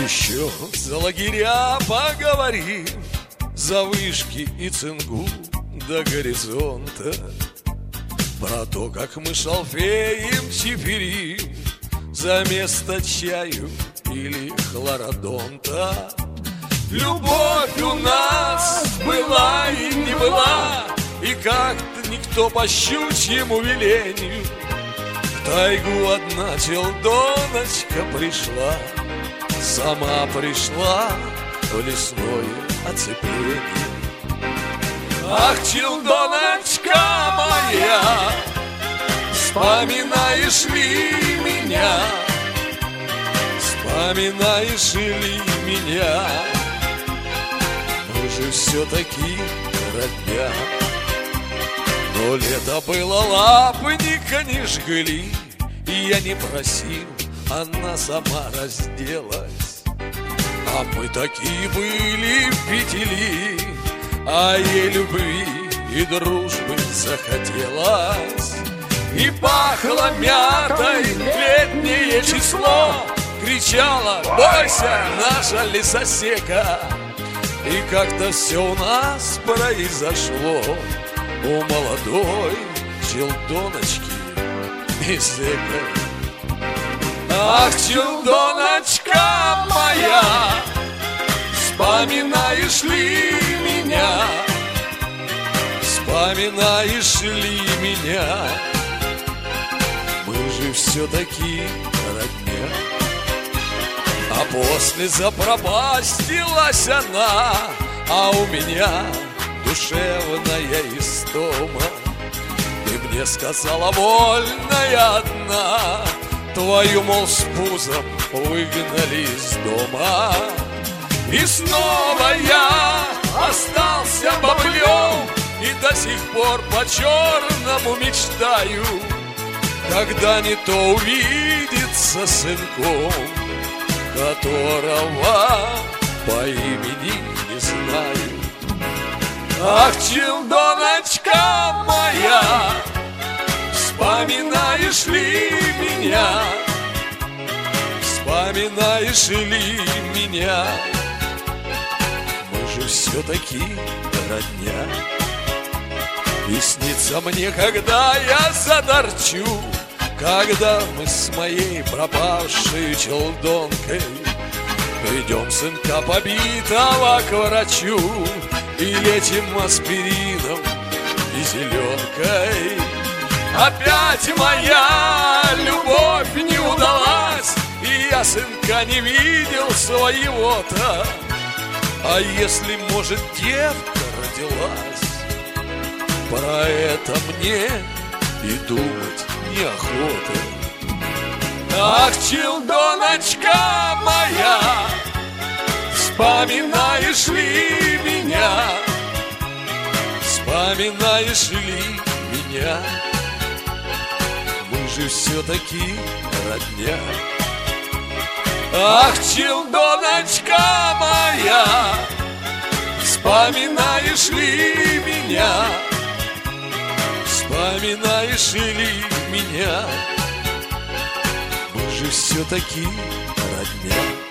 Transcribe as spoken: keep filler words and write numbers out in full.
Еще за лагеря поговорим, за вышки и цингу до горизонта, про то, как мы шалфеем, чиферим за место чаю или хлородонта. Любовь у нас была и не была, и как-то никто по щучьему велению в тайгу одна челдоночка пришла, сама пришла в лесное оцепление. Ах, челдоночка моя, вспоминаешь ли меня, вспоминаешь ли меня? Мы же все-таки родня. Но лето было, лапника не жгли, и я не просил, она сама разделась. А мы такие были в петли, а ей любви и дружбы захотелось. И пахло мятой летнее число, кричала: бойся, наша лесосека. И как-то все у нас произошло у молодой челдоночки и зэка. Ах, челдоночка моя, вспоминаешь ли меня, вспоминаешь ли меня? Мы же все-таки родня. А после запропастилась она, а у меня душевная истома. Ты мне сказала, вольная одна, твою, мол, с пузом выгнали из дома. И снова я остался бобылем, и до сих пор по-черному мечтаю, когда не то увидеться сынком, которого по имени не знаю. Ах, челдоночка моя, вспоминаешь ли меня, вспоминаешь ли меня? Мы же все-таки родня. И снится мне, когда я заторчу, когда мы с моей пропавшей челдонкой придем сынка побитого к врачу и лечим аспирином и зеленкой. Опять моя любовь не удалась, и я сынка не видел своего-то. А если, может, девка родилась, про это мне и думать неохота. Ах, челдоночка моя, вспоминаешь ли меня, вспоминаешь ли меня? Мы же все-таки родня. Ах, челдоночка моя, вспоминаешь ли меня, вспоминаешь ли меня? Мы же все-таки родня.